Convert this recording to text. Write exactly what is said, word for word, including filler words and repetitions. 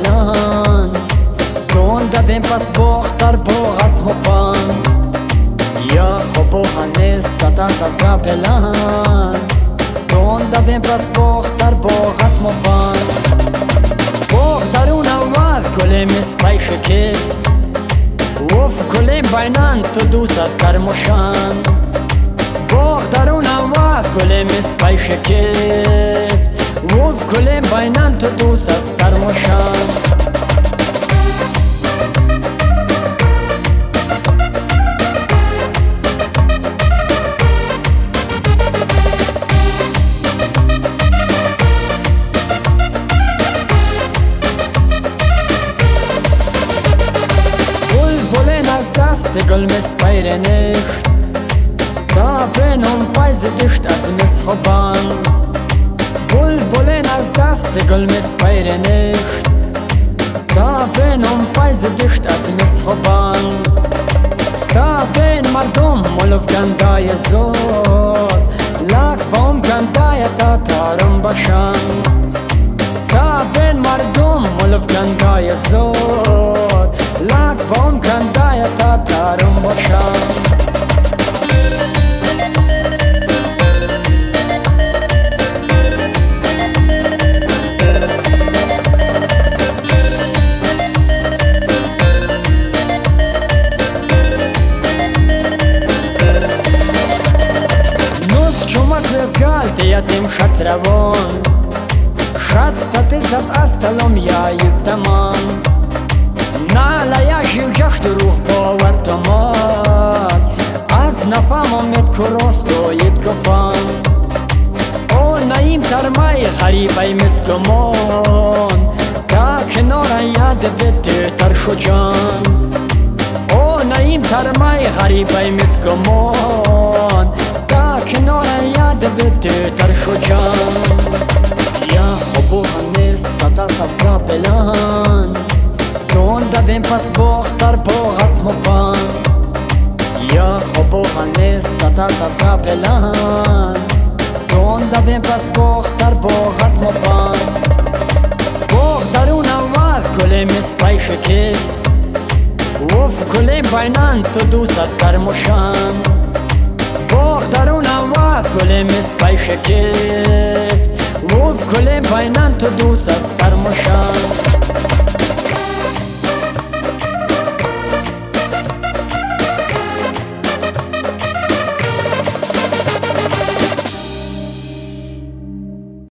بلند دون دویم پس بختر بغت مپن یا خوبو هنیز ستا سبزا بلند دون دویم پس بختر بغت مپن بخترون اول کلیم اسپای شکست وف کلیم بینن تو دوست کرموشن بخترون اول کلیم اسپای شکست وف کلیم بینن تو دوست کرموشن گل مسپیر نشت تا بینم پایز دیشت از مسخوبان بل بلین از دست گل مسپیر نشت تا بینم پایز دیشت از مسخوبان تا بین مردم ملوف گندای زور لک بام گندای تا تارم باشن تا بین مردم ملوف گندای زور لک بام گندای تا تارم باشن یتیم شد روان شد ستتی زب استلم یا یفتمان نالا یا جیو جخت روح باور تماد از نفهم مید کروست و ید کفان او نایم ترمای غریبای مسکمون تا کنار یاد بیتی ترشو جان او نایم ترمای غریبای مسکمون تا کنار یاد بیتی ترشو جان یا خوبو هنیز ستا سبزا بلند دون دویم پس بختر بغت مپن یا خوبو هنیز ستا سبزا بلند دون دویم پس بختر بغت مپن بخترون اول کلیم اسپای شکست وف کلیم بینن تو دوست کرموشن بخترون اول کلیم اسپای شکست وف کلیم بینن تو دوست کرموشن